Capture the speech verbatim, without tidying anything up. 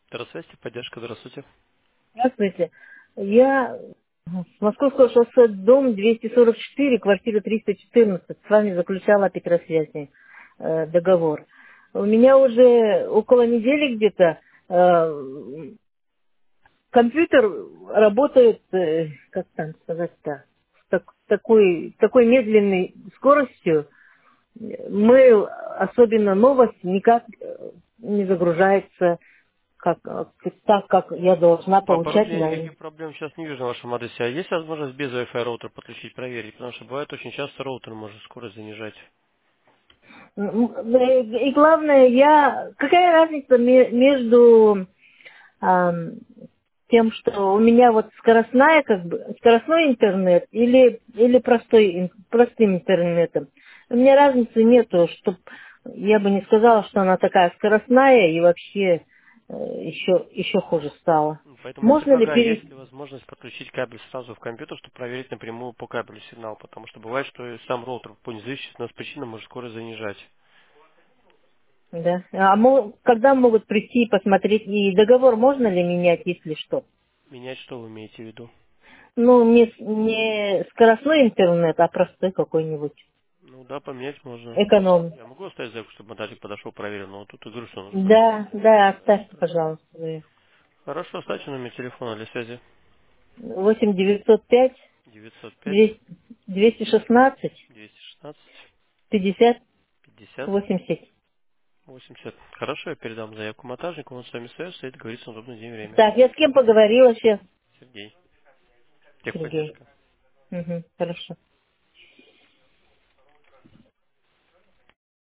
Здравствуйте, поддержка, здравствуйте. Здравствуйте. Я с Московского шоссе, дом двести сорок четыре, квартира триста четырнадцать. С вами заключала Петросвязи э, договор. У меня уже около недели где-то э, компьютер работает, э, как там сказать-то, с так- такой, такой медленной скоростью. Mail, особенно новость, никак э, не загружается как, э, так, как я должна По паролю получать я на. никаких проблем сейчас не вижу на вашем адресе. А есть возможность без Wi-Fi роутера подключить, проверить? Потому что бывает очень часто роутер может скорость занижать. М, э, И главное, я какая разница ме- между ам, тем, что у меня вот скоростная, как бы скоростной интернет или или простой ин- простым интернетом. У меня разницы нету, чтоб я бы не сказала, что она такая скоростная и вообще э, еще еще хуже стала. Ну, Поэтому я Можно ли предлагаю, есть перейти? ли возможность подключить кабель сразу в компьютер, чтобы проверить напрямую по кабелю сигнал, потому что бывает, что и сам роутер по независимой от причины может скорость занижать. Да. А мо- когда могут прийти и посмотреть, и договор можно ли менять, если что? Менять что вы имеете в виду? Ну, не, с- не скоростной интернет, а простой какой-нибудь. Ну да, поменять можно. Эконом. Я могу оставить заявку, чтобы модельник подошел, проверил, но вот тут и говорю, что нужно подойти Да, самому. да, Да, не оставьте, страшно. пожалуйста. заявку. Хорошо, оставьте номер телефона для связи. восемь девятьсот пять девятьсот пять двести двести шестнадцать двести шестнадцать пятьдесят пятьдесят восемьдесят. восемьдесят. Хорошо, я передам заявку монтажнику, он с вами свяжется и договорится на удобный день и время. Так, я с кем поговорила сейчас? Сергей, Сергей. техподдержка. Угу, хорошо.